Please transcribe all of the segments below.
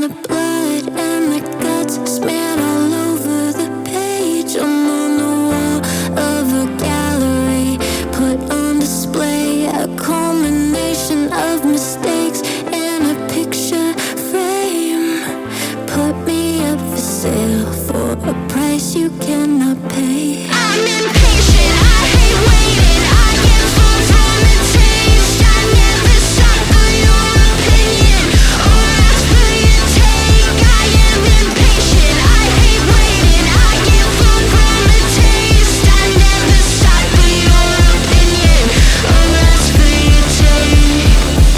the blood and the guts smeared all over the page. I'm on the wall of a gallery, put on display a culmination of mistakes in a picture frame. Put me up for sale for a price you cannot pay. I'm impatient, I hate waiting, I get full from the taste. I never stop for your opinion or ask for your take. I am impatient, I hate waiting, I get full from the taste. I never stop for your opinion or ask for your take.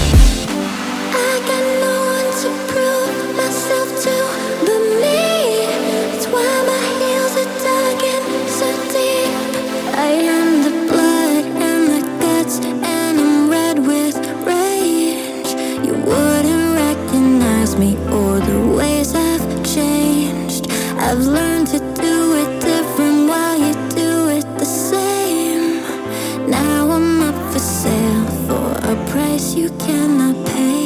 I got no one to prove myself to but me. That's why my heels are dug in so deep. I am the blood and the guts, and I'm red with rage. You wouldn't recognize me or the ways I've changed. I've learned to do it different while you do it the same. Now I'm up for sale for a price you cannot pay.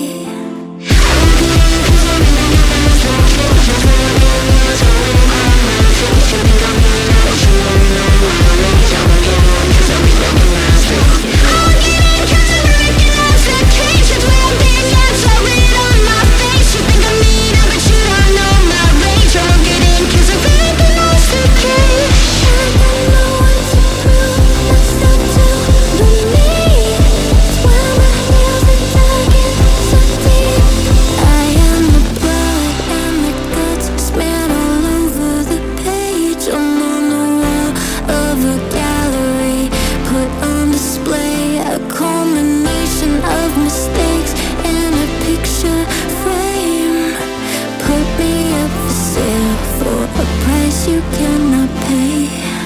You cannot pay.